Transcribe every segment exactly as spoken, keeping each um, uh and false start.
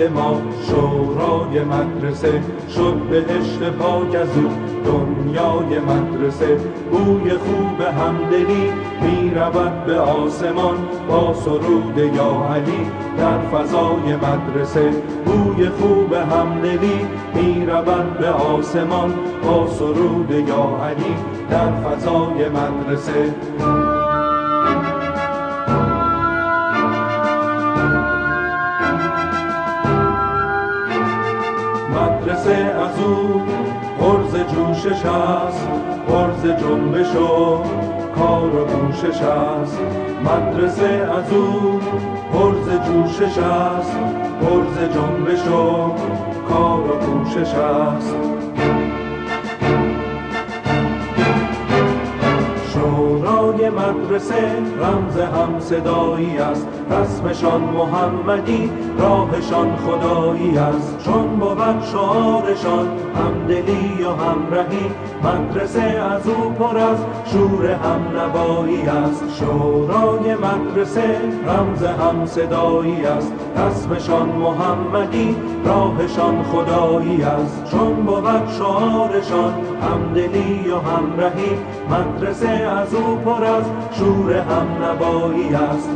دل ما. شورای مدرسه شد بهشت پاک از او دنیای مدرسه. بوی خوب همدلی می رود به آسمان با سرود یا علی در فضای مدرسه. بوی خوب همدلی می رود به آسمان با سرود یا علی در فضای مدرسه. مدرسه از او غرض جوشش است، غرض جنبش و کار و کوشش است. مدرسه از او غرض جوشش است، غرض جنبش و کار و کوشش است. شورای مدرسه رمز هم صدایی است، رسمشان محمدی راهشان خدایی است. چون بود شعارشان همدلی و همرهی، مدرسه از او پر از شور هم نوایی است. شورای مدرسه رمز هم صدایی است، رسمشان محمدی راهشان خدایی است. چون بود شعارشان همدلی و همرهی، مدرسه از او پر از شور هم نوایی است.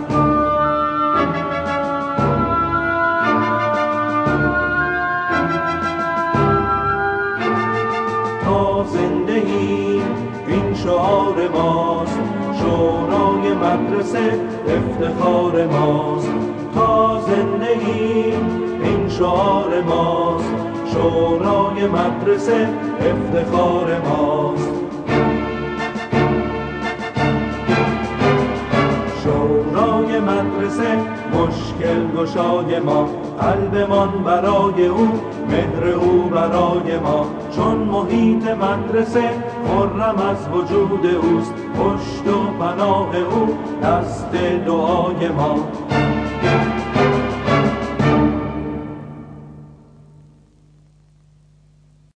تا زنده ایم این شعار ماست، شورای مدرسه افتخار ماست. تا زنده ایم این شعار ماست، شورای مدرسه افتخار ماست. شورای مدرسه مشکل گشای ما، قلبمان برای او، مهر او برای ما. چون محیط مدرسه خرم از وجود اوست، پشت و پناه او دست دعای ما.